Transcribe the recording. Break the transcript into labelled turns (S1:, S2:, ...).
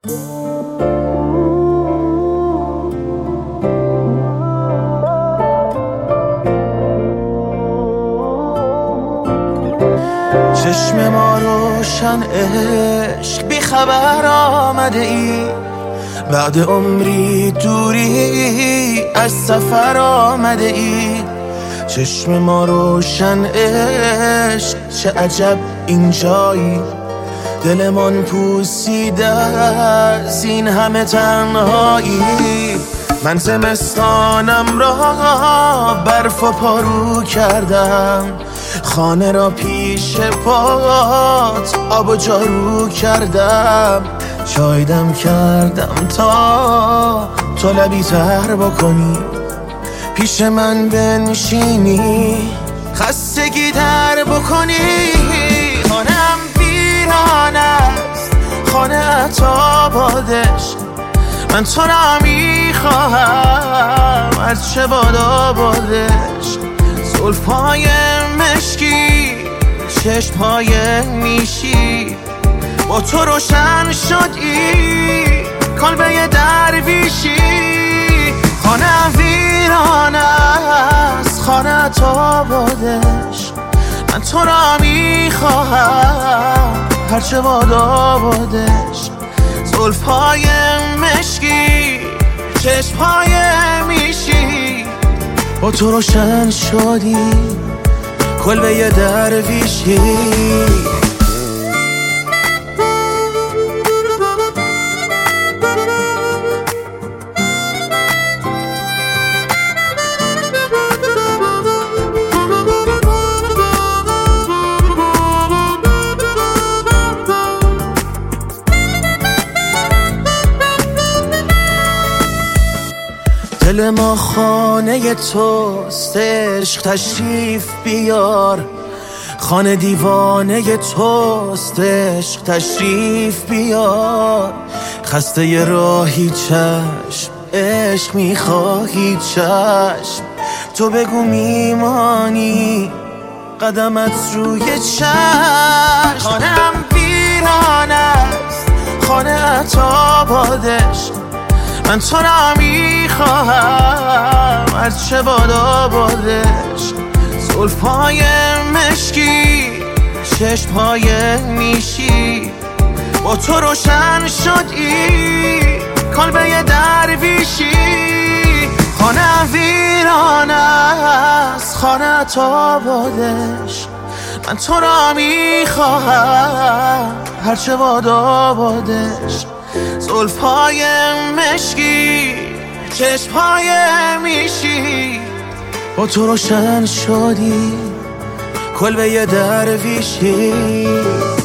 S1: چشم ما روشن عشق بی خبر آمده ای، بعد عمری دوری از سفر آمده ای. چشم ما روشن عشق چه عجب اینجایی، دلمان پوسیده از این همه تنهایی. من زمستانم را برف و پارو کردم، خانه را پیش پات آب و جارو کردم. چای دم کردم تا تو لبی تر بکنی، پیش من بنشینی خستگی در بکنی. خانم ویران است، خانه تا بادش، من تو را میخواهم از چه بادا بادش. زلفای مشکی، چشمهای نیشی، با تو روشن شد این کلبه درویشی. خانه ویران است، خانه تا بادش، من تو را میخواهم هرچه بادا بادش. زلفای مشکی، چشمهای میشی، با تو روشن شدی کلبه درویشی. دل ما خانه توست، عشق تشریف بیار. خانه دیوانه توست، عشق تشریف بیار. خسته ی راهی چشم، عشق میخواهی چشم. تو بگو میمانی قدمت روی چشم. خانم ویران است، خانه تا بادش، من تو را میخواهم از چه بادا بادش. زلفای مشکی، چشمهای نیشی، با تو روشن شد این کلبه درویشی. خانه ویران است، خانه تا بادش، من تو را میخواهم هرچه بادا بادش. زلفای مشکی، چشمهای میشی، با تو روشن شدی کلبه درویشی.